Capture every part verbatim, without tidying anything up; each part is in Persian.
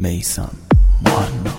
میثم مهنا.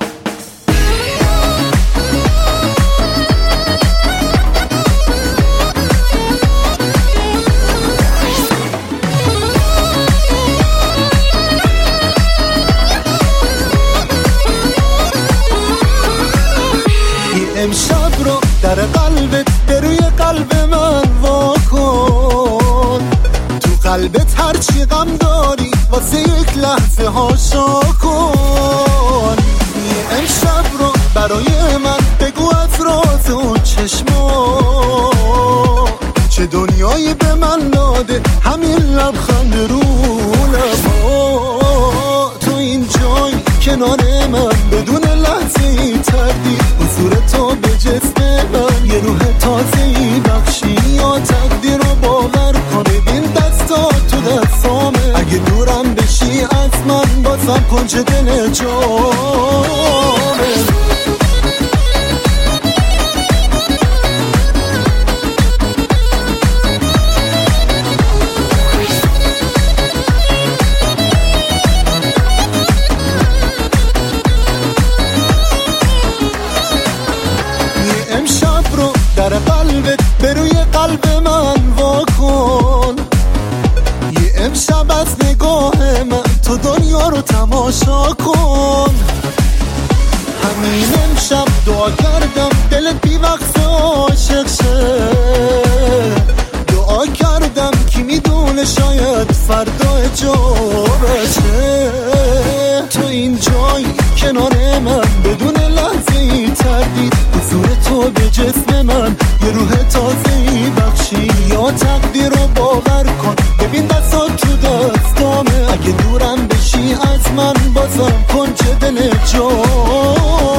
امشب رو در قلبت به روی قلب من واکن، تو قلبت هرچی غم داری واسه یک لحظه هاشا کن. امشب رو برای من بگو از راز اون چشما، چه دنیایی به من داده همین لبخند رو لبا. تو این جای کنار من بدون لحظه ای تردید، حضور تو به جسم من یه روح تازه‌ای بخشی. یا تقدیر رو باور کن، ببین دستا تو دستامه، اگه دورم بشی از من بازم کنج دل جامه. در قلبت به روی قلب من واکن، یه امشب از نگاه من تو دنیا رو تماشا کن. همین امشب دعا کردم دلت بی وقت عاشق شه، دعا کردم کی میدونه شاید فردا اجابته. تو این جایی کنار من بدون لحظه ای تردید، حضور تو به جسم من یه روح تازه‌ای بخشی. یا تقدیر رو باور کن، ببین دستا تو دستامه، اگه دورم بشی از من بازم کنج دل جا.